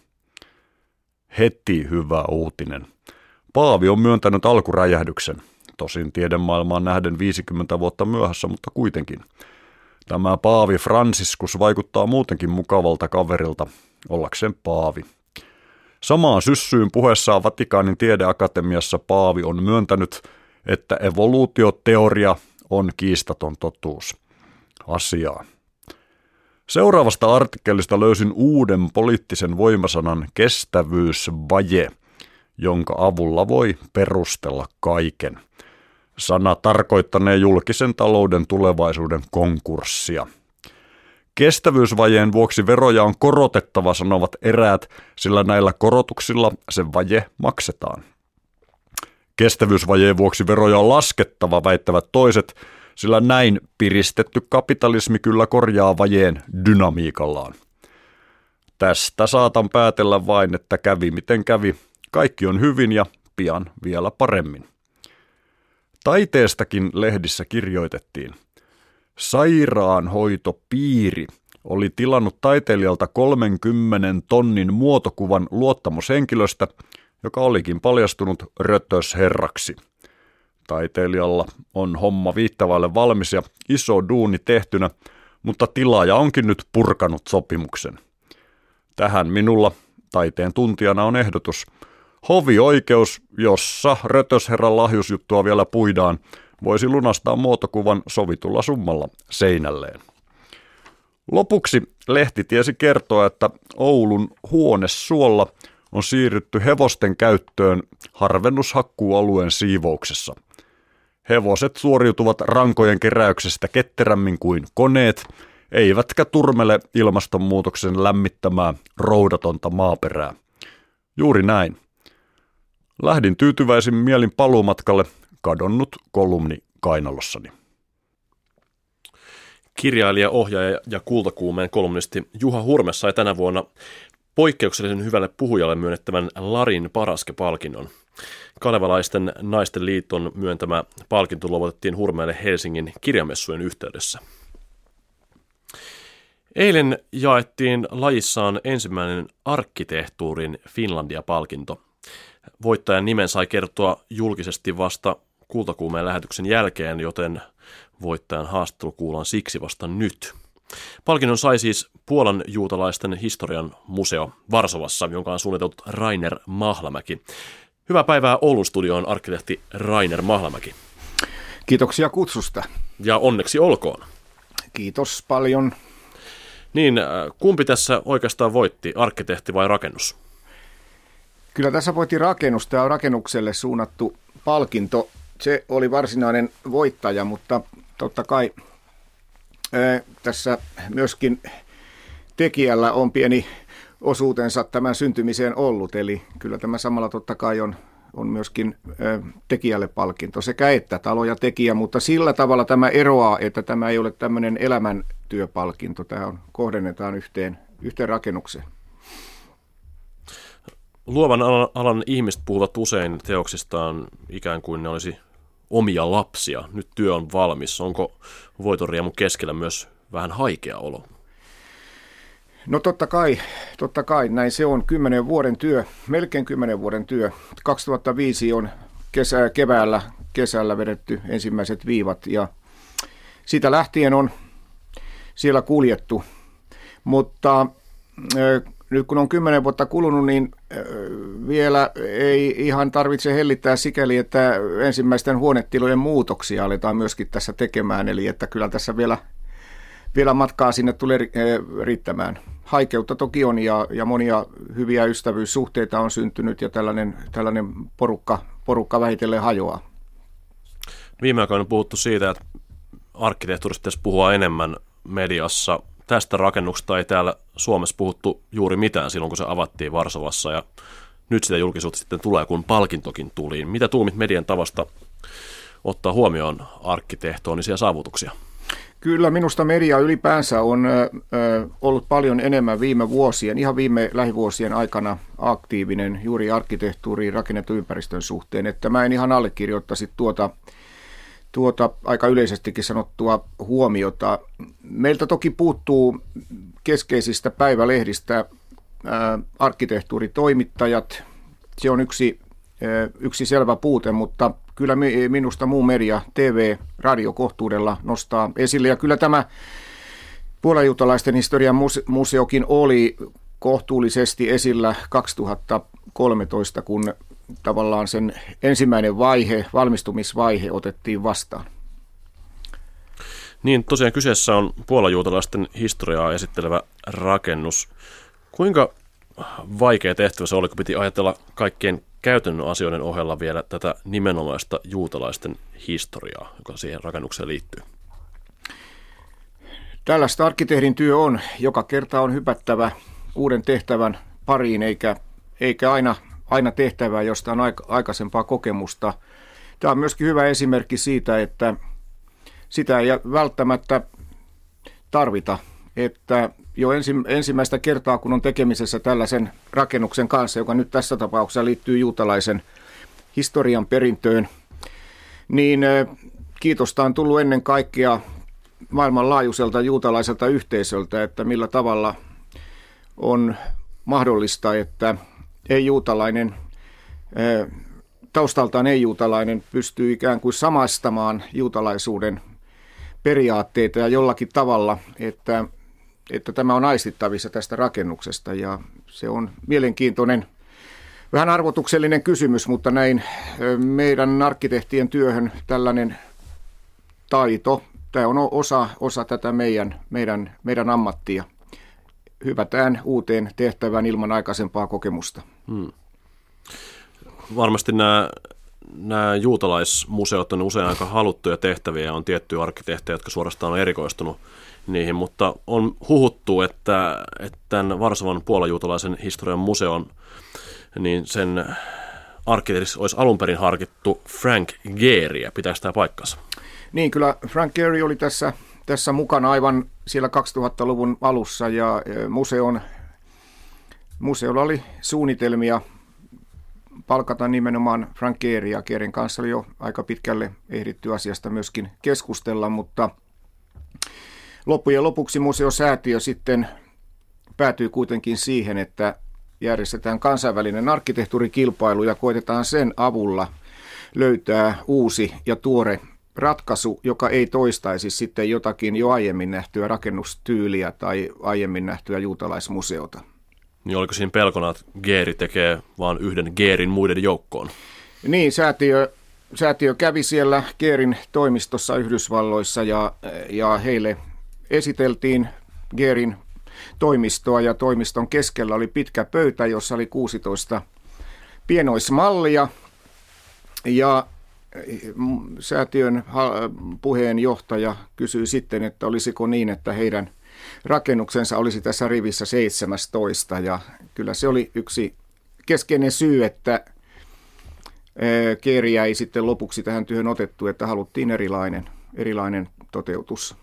Heti hyvä uutinen. Paavi on myöntänyt alkuräjähdyksen. Tosin tiedemaailmaan nähden viisikymmentä vuotta myöhässä, mutta kuitenkin. Tämä Paavi Franciscus vaikuttaa muutenkin mukavalta kaverilta, ollakseen paavi. Samaan syssyyn puheessaan Vatikaanin tiedeakatemiassa Paavi on myöntänyt, että evoluutioteoria on kiistaton totuus. Asiaa. Seuraavasta artikkelista löysin uuden poliittisen voimasanan kestävyysvaje, jonka avulla voi perustella kaiken. Sana tarkoittanee julkisen talouden tulevaisuuden konkurssia. Kestävyysvajeen vuoksi veroja on korotettava, sanovat eräät, sillä näillä korotuksilla se vaje maksetaan. Kestävyysvajeen vuoksi veroja on laskettava, väittävät toiset, sillä näin piristetty kapitalismi kyllä korjaa vajeen dynamiikallaan. Tästä saatan päätellä vain, että kävi miten kävi. Kaikki on hyvin ja pian vielä paremmin. Taiteestakin lehdissä kirjoitettiin. Sairaanhoitopiiri oli tilannut taiteilijalta kolmenkymmenen tonnin muotokuvan luottamushenkilöstä, joka olikin paljastunut rötösherraksi. Taiteilijalla on homma viittavaille valmis ja iso duuni tehtynä, mutta tilaaja onkin nyt purkanut sopimuksen. Tähän minulla taiteen tuntijana on ehdotus. Hovioikeus, jossa rötösherran lahjusjuttua vielä puidaan, voisi lunastaa muotokuvan sovitulla summalla seinälleen. Lopuksi lehti tiesi kertoa, että Oulun huonesuolla on siirrytty hevosten käyttöön harvennushakkuualueen siivouksessa. Hevoset suoriutuvat rankojen keräyksestä ketterämmin kuin koneet, eivätkä turmele ilmastonmuutoksen lämmittämää roudatonta maaperää. Juuri näin. Lähdin tyytyväisin mielin paluumatkalle, kadonnut kolumni kainalossani. Kirjailija, ohjaaja ja kultakuumeen kolumnisti Juha Hurme sai tänä vuonna poikkeuksellisen hyvälle puhujalle myönnettävän Larin Paraske-palkinnon. Kalevalaisten naisten liiton myöntämä palkinto luovutettiin Hurmeelle Helsingin kirjamessujen yhteydessä. Eilen jaettiin lajissaan ensimmäinen arkkitehtuurin Finlandia-palkinto. Voittajan nimen sai kertoa julkisesti vasta kultakuumeen lähetyksen jälkeen, joten voittajan haastattelu kuullaan siksi vasta nyt. Palkinnon sai siis Puolan juutalaisten historian museo Varsovassa, jonka on suunnitellut Rainer Mahlamäki. Hyvää päivää Oulun studioon, arkkitehti Rainer Mahlamäki. Kiitoksia kutsusta. Ja onneksi olkoon. Kiitos paljon. Niin, kumpi tässä oikeastaan voitti, arkkitehti vai rakennus? Kyllä tässä voitti rakennus. Tämä on rakennukselle suunnattu palkinto. Se oli varsinainen voittaja, mutta totta kai ää, tässä myöskin tekijällä on pieni osuutensa tämän syntymiseen ollut. Eli kyllä tämä samalla totta kai on, on myöskin ää, tekijälle palkinto sekä että talo ja tekijä, mutta sillä tavalla tämä eroaa, että tämä ei ole tämmöinen elämäntyöpalkinto. Tämä on, kohdennetaan yhteen, yhteen rakennukseen. Luovan alan ihmiset puhuvat usein teoksistaan ikään kuin ne olisi omia lapsia. Nyt työ on valmis. Onko voitonriemun keskellä myös vähän haikea olo? No totta kai, totta kai. Näin se on. Kymmenen vuoden työ, melkein kymmenen vuoden työ. kaksituhattaviisi on kesä, keväällä, kesällä vedetty ensimmäiset viivat ja siitä lähtien on siellä kuljettu. Mutta nyt kun on kymmenen vuotta kulunut, niin vielä ei ihan tarvitse hellittää sikäli, että ensimmäisten huonetilojen muutoksia aletaan myöskin tässä tekemään. Eli että kyllä tässä vielä, vielä matkaa sinne tulee riittämään. Haikeutta toki on ja, ja monia hyviä ystävyyssuhteita on syntynyt ja tällainen, tällainen porukka, porukka vähitellen hajoaa. Viime aikoina on puhuttu siitä, että arkkitehtuurista pitäisi puhua enemmän mediassa. Tästä rakennuksesta ei täällä Suomessa puhuttu juuri mitään silloin, kun se avattiin Varsovassa ja nyt sitä julkisuutta sitten tulee, kun palkintokin tuli. Mitä tuumit median tavasta ottaa huomioon arkkitehtonisia saavutuksia? Kyllä minusta media ylipäänsä on ö, ollut paljon enemmän viime vuosien, ihan viime lähivuosien aikana aktiivinen juuri arkkitehtuuriin rakennetun ympäristön suhteen. Että mä en ihan allekirjoittaisi tuota, tuota aika yleisestikin sanottua huomiota. Meiltä toki puuttuu keskeisistä päivälehdistä ä, arkkitehtuuritoimittajat. Se on yksi, ä, yksi selvä puute, mutta kyllä minusta muu media, T V, radio kohtuudella nostaa esille. Ja kyllä tämä puolajuutalaisten historian museokin oli kohtuullisesti esillä kaksituhattakolmetoista, kun tavallaan sen ensimmäinen vaihe, valmistumisvaihe otettiin vastaan. Niin, tosiaan kyseessä on puolajuutalaisten historiaa esittelevä rakennus. Kuinka vaikea tehtävä se oli, kun piti ajatella kaikkien käytännön asioiden ohella vielä tätä nimenomaista juutalaisten historiaa, joka siihen rakennukseen liittyy? Tällaista arkkitehdin työ on. Joka kerta on hypättävä uuden tehtävän pariin, eikä, eikä aina, aina tehtävää, josta on aikaisempaa kokemusta. Tämä on myöskin hyvä esimerkki siitä, että sitä ei välttämättä tarvita, että jo ensi, ensimmäistä kertaa, kun on tekemisessä tällaisen rakennuksen kanssa, joka nyt tässä tapauksessa liittyy juutalaisen historian perintöön, niin kiitosta on tullut ennen kaikkea maailmanlaajuiselta juutalaiselta yhteisöltä, että millä tavalla on mahdollista, että ei-juutalainen, taustaltaan ei-juutalainen pystyy ikään kuin samastamaan juutalaisuuden periaatteita ja jollakin tavalla, että että tämä on aistittavissa tästä rakennuksesta, ja se on mielenkiintoinen, vähän arvotuksellinen kysymys, mutta näin meidän arkkitehtien työhön tällainen taito, tämä on osa, osa tätä meidän, meidän, meidän ammattia. Hypätään uuteen tehtävään ilman aikaisempaa kokemusta. Hmm. Varmasti nämä, nämä juutalaismuseot on usein aika haluttuja tehtäviä, ja on tiettyjä arkkitehtejä, jotka suorastaan on erikoistunut niihin, mutta on huhuttu, että, että tämän Varsovan puolajuutalaisen historian museon, niin sen arkkitehdiksi olisi alun perin harkittu Frank Gehryä. Pitääkö tämä paikkansa? Niin, kyllä Frank Gehry oli tässä, tässä mukana aivan siellä kaksituhattaluvun alussa, ja museon, museolla oli suunnitelmia palkata nimenomaan Frank Gehryä. Gehryn kanssa oli jo aika pitkälle ehditty asiasta myöskin keskustella, mutta loppujen lopuksi museosäätiö sitten päätyy kuitenkin siihen, että järjestetään kansainvälinen arkkitehtuurikilpailu ja koitetaan sen avulla löytää uusi ja tuore ratkaisu, joka ei toistaisi sitten jotakin jo aiemmin nähtyä rakennustyyliä tai aiemmin nähtyä juutalaismuseota. Niin oliko siinä pelkona, että Gehry tekee vain yhden Gehryn muiden joukkoon? Niin, säätiö, säätiö kävi siellä Gehryn toimistossa Yhdysvalloissa ja, ja heille esiteltiin Gehryn toimistoa, ja toimiston keskellä oli pitkä pöytä, jossa oli kuusitoista pienoismallia, ja säätiön puheenjohtaja kysyi sitten, että olisiko niin, että heidän rakennuksensa olisi tässä rivissä seitsemäntoista, ja kyllä se oli yksi keskeinen syy, että Gehryä ei sitten lopuksi tähän työhön otettu, että haluttiin erilainen, erilainen toteutus.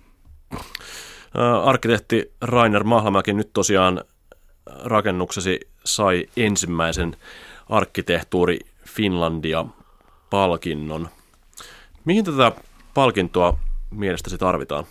Arkkitehti Rainer Mahlamäki, nyt tosiaan rakennuksesi sai ensimmäisen arkkitehtuuri Finlandia-palkinnon. Mihin tätä palkintoa mielestäsi tarvitaan?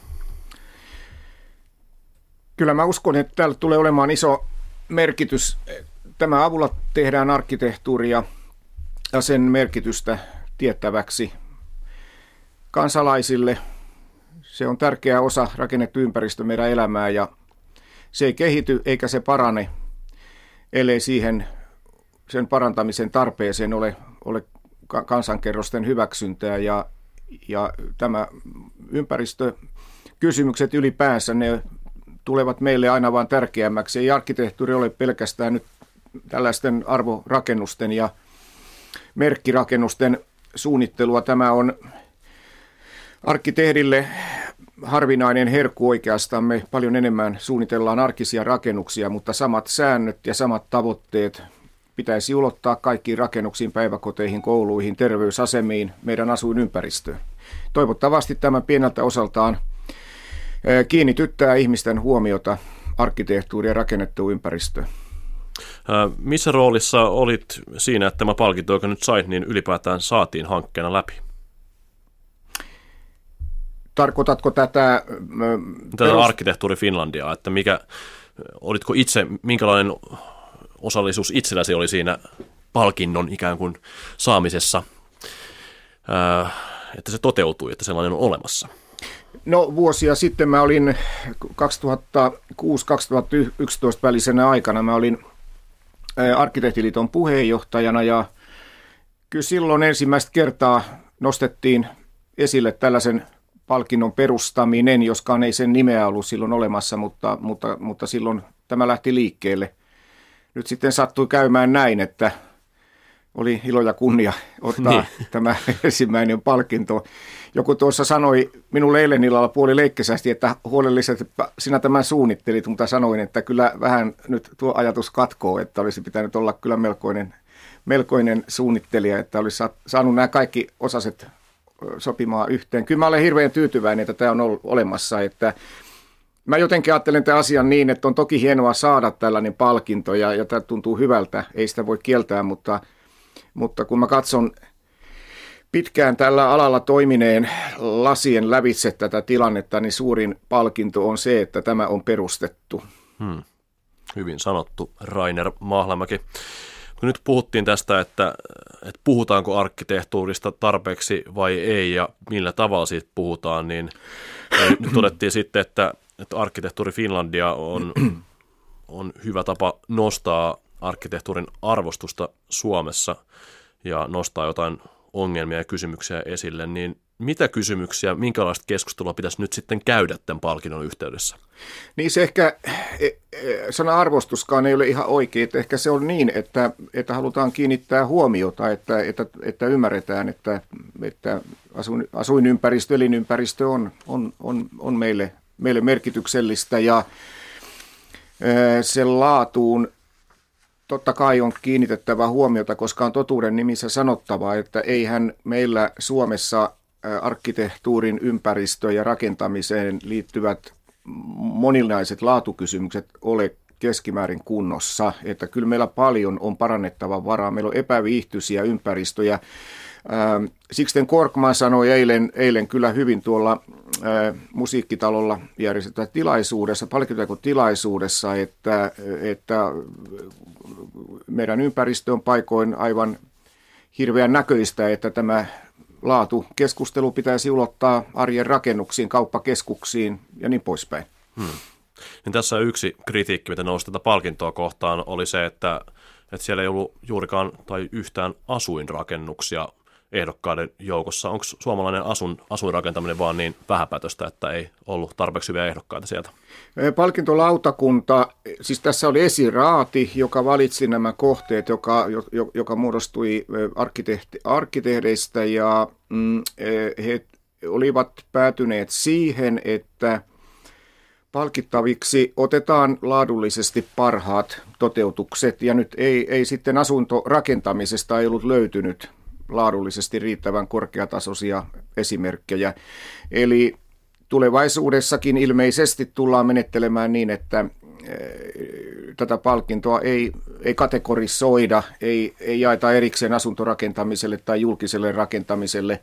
Kyllä mä uskon, että täällä tulee olemaan iso merkitys. Tämän avulla tehdään arkkitehtuuria ja sen merkitystä tiettäväksi kansalaisille. Se on tärkeä osa rakennettu ympäristö meidän elämää, ja se ei kehity eikä se parane, ellei siihen sen parantamisen tarpeeseen ole, ole kansankerrosten hyväksyntää, ja, ja tämä ympäristökysymykset ylipäänsä, ne tulevat meille aina vaan tärkeämmäksi. Ei arkkitehtuuri ole pelkästään nyt tällaisten arvorakennusten ja merkkirakennusten suunnittelua. Tämä on arkkitehdille harvinainen herkku oikeastaan. Me paljon enemmän suunnitellaan arkisia rakennuksia, mutta samat säännöt ja samat tavoitteet pitäisi ulottaa kaikkiin rakennuksiin, päiväkoteihin, kouluihin, terveysasemiin, meidän asuinympäristöön. Toivottavasti tämä pieneltä osaltaan kiinnityttää ihmisten huomiota arkkitehtuuri- ja rakennettuun ympäristöön. Missä roolissa olit siinä, että tämä palkinto, joka nyt sait, niin ylipäätään saatiin hankkeena läpi? Tarkoitatko tätä... Tätä perus... Arkkitehtuuri Finlandia, että mikä, olitko itse, minkälainen osallisuus itselläsi oli siinä palkinnon ikään kuin saamisessa, että se toteutui, että sellainen on olemassa? No vuosia sitten mä olin kaksituhattakuusi kaksituhattayksitoista välisenä aikana, mä olin Arkkitehtiliiton puheenjohtajana ja kyllä silloin ensimmäistä kertaa nostettiin esille tällaisen palkinnon perustaminen, joskaan ei sen nimeä ollut silloin olemassa, mutta, mutta, mutta silloin tämä lähti liikkeelle. Nyt sitten sattui käymään näin, että oli ilo ja kunnia ottaa niin. Tämä ensimmäinen palkinto. Joku tuossa sanoi minulle eilen illalla puoli leikkisästi, että huolellisesti sinä tämän suunnittelit, mutta sanoin, että kyllä vähän nyt tuo ajatus katkoo, että olisi pitänyt olla kyllä melkoinen, melkoinen suunnittelija, että olisi saanut nämä kaikki osaset sopimaan yhteen. Kyllä mä olen hirveän tyytyväinen, että tämä on ollut olemassa, että mä jotenkin ajattelen tämän asian niin, että on toki hienoa saada tällainen palkinto ja, ja tämä tuntuu hyvältä, ei sitä voi kieltää, mutta, mutta kun mä katson pitkään tällä alalla toimineen lasien lävitse tätä tilannetta, niin suurin palkinto on se, että tämä on perustettu. Hmm. Hyvin sanottu, Rainer Mahlamäki. Kun nyt puhuttiin tästä, että, että puhutaanko arkkitehtuurista tarpeeksi vai ei ja millä tavalla siitä puhutaan, niin nyt todettiin sitten, että, että Arkkitehtuuri Finlandia on, on hyvä tapa nostaa arkkitehtuurin arvostusta Suomessa ja nostaa jotain ongelmia ja kysymyksiä esille, niin mitä kysymyksiä, minkälaista keskustelua pitäisi nyt sitten käydä tämän palkinnon yhteydessä? Niin se ehkä, sana arvostuskaan ei ole ihan oikein, että ehkä se on niin, että, että halutaan kiinnittää huomiota, että, että, että ymmärretään, että, että asuin, asuinympäristö, elinympäristö on, on, on, on meille, meille merkityksellistä ja sen laatuun totta kai on kiinnitettävä huomiota, koska on totuuden nimissä sanottava, että eihän meillä Suomessa arkkitehtuurin ympäristö- ja rakentamiseen liittyvät moninaiset laatukysymykset ole keskimäärin kunnossa. Että kyllä meillä paljon on parannettava varaa. Meillä on epäviihtyisiä ympäristöjä. Sixten Korkman sanoi eilen, eilen kyllä hyvin tuolla musiikkitalolla järjestetyssä tilaisuudessa, palkintojakotilaisuudessa, että, että meidän ympäristö on paikoin aivan hirveän näköistä, että tämä laatukeskustelu pitäisi ulottaa arjen rakennuksiin, kauppakeskuksiin ja niin poispäin. Hmm. Niin tässä yksi kritiikki, mitä nousi tätä palkintoa kohtaan, oli se, että, että siellä ei ollut juurikaan tai yhtään asuinrakennuksia ehdokkaiden joukossa. Onko suomalainen asun, asuinrakentaminen vaan niin vähäpätöstä, että ei ollut tarpeeksi hyviä ehdokkaita sieltä? Palkintolautakunta, siis tässä oli esiraati, joka valitsi nämä kohteet, joka, joka muodostui arkkitehti, arkkitehdeistä ja mm, he olivat päätyneet siihen, että palkittaviksi otetaan laadullisesti parhaat toteutukset ja nyt ei, ei sitten asuntorakentamisesta ei ollut löytynyt laadullisesti riittävän korkeatasoisia esimerkkejä. Eli tulevaisuudessakin ilmeisesti tullaan menettelemään niin, että tätä palkintoa ei, ei kategorisoida, ei, ei jaeta erikseen asuntorakentamiselle tai julkiselle rakentamiselle.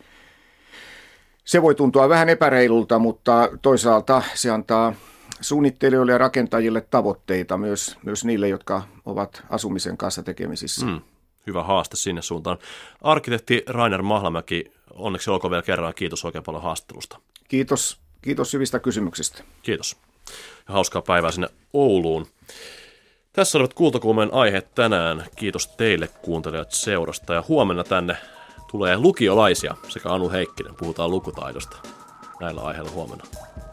Se voi tuntua vähän epäreilulta, mutta toisaalta se antaa suunnittelijoille ja rakentajille tavoitteita myös, myös niille, jotka ovat asumisen kanssa tekemisissä. Mm. Hyvä haaste sinne suuntaan. Arkkitehti Rainer Mahlamäki, onneksi olkoon vielä kerran. Kiitos oikein paljon haastattelusta. Kiitos, kiitos hyvistä kysymyksistä. Kiitos. Ja hauskaa päivää sinne Ouluun. Tässä olivat Kultakuumeen aiheet tänään. Kiitos teille kuuntelijat seurasta. Ja huomenna tänne tulee lukiolaisia sekä Anu Heikkinen. Puhutaan lukutaidosta näillä aiheilla huomenna.